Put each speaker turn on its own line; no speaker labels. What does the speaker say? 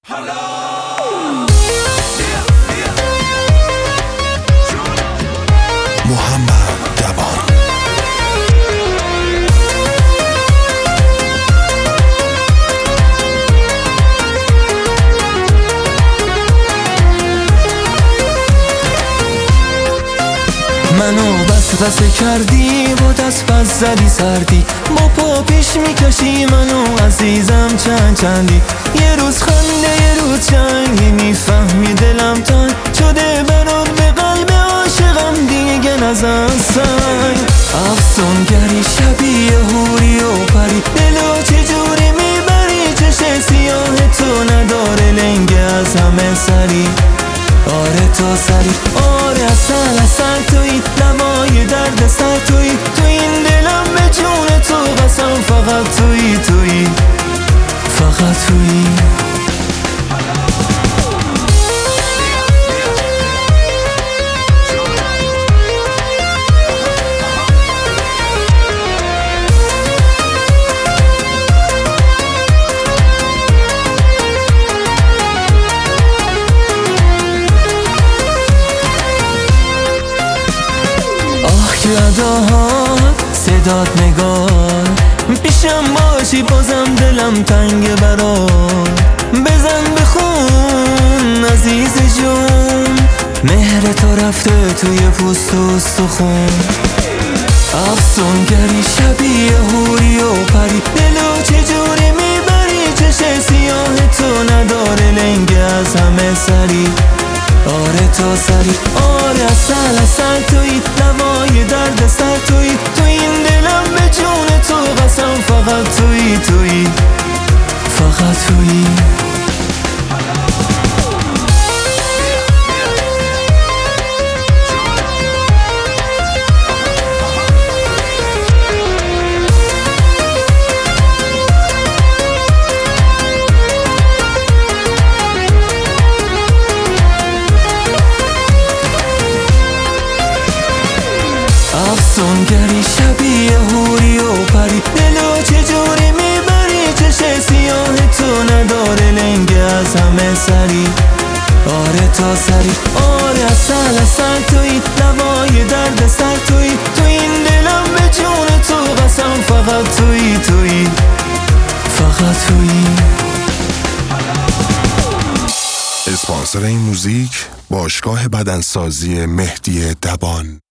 محمد دبان.
منو بس کردی با دست بس زدی سردی، با پا پیش میکشی منو عزیزم چندی. یه روز خنده یه روز جنگ، میفهمی دلم تنگ شده برات، به قلب عاشقم دیگه نزن سنگ. افسونگری شبیه حوری و پری، دلو چجوری میبری؟ چش سیاه تو نداره لنگه از همه سری. آره تو سری، آره اصل توی، لبای درد سر توی، تو این دلم به جون تو قسم، فقط توی فقط توی. اداهات صدات نگار، پیشم باشی بازم دلم تنگ برات. بزن بخون عزیز جون، مهر تو رفته توی پوست و استخون. افسونگری شبیه حوری و پری، دلو چجوری میبری؟ چش سیاه تو نداره لنگه از همه سری. آره تو سری، آره اصل توی، لبای درد سر توی، تو این دلم به جون تو قسم، فقط توی فقط توی. افسونگری شبیه حوری و پری، دلو چجوری میبری؟ چش سیاه تو نداره لنگه از همه سری. آره تو سری، آره اصل توی، لبای درد سر توی، تو این دلم به جون تو قسم، فقط توی فقط توی.
اسپانسر این موزیک باشگاه بدنسازی مهدی دبان.